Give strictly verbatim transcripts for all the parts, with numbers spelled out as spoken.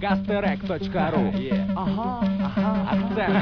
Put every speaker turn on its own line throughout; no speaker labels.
gasterek точка ру. Ага, ага, акцент.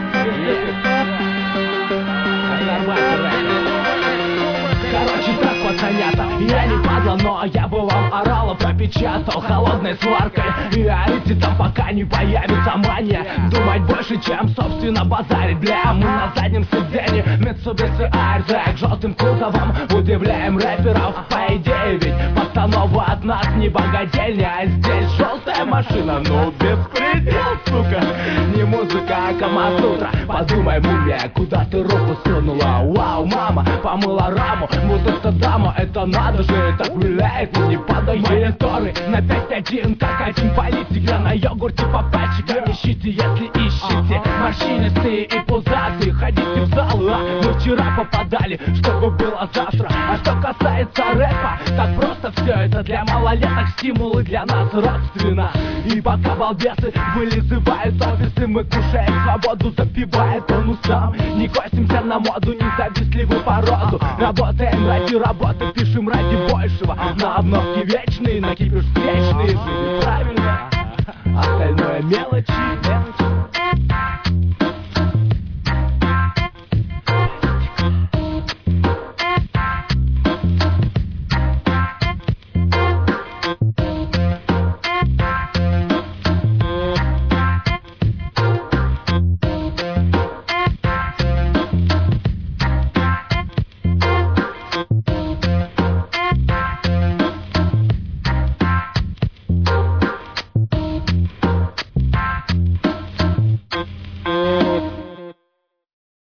Короче так, пацанята, я не падла, но я бы вам орала, пропечатал холодной сваркой. И орите там, пока не появится мания думать больше, чем собственно базарить. Бля, мы на заднем сиденье Mitsubishi Airzag желтым кузовом удивляем рэперов. По идее ведь постанова от нас не богадельня, а здесь желтая машина, ну беспредел, сука. Не музыка, а Камасутра. Подумай, мумия, куда ты руку сунула? Вау, мама, помыла раму. Вот эта дама, это надо же, так виляет и не падает. Мониторы на пять один, как один политик. Я на йогурте по пальчикам. Ищите, если ищете. Морщинистые и пузатые, ходите в зал, а мы вчера попадали, чтобы было завтра. А что касается рэпа, так просто все это для малолеток, стимулы для нас родственно. И пока балбесы вылизывают офисы, мы кушаем свободу, запивая тонусом. Не косимся на моду, независливую породу. Работаем ради работы, пишем ради большего. На обновки вечные, на кипиш встречные. Жили правильно, остальное мелочи.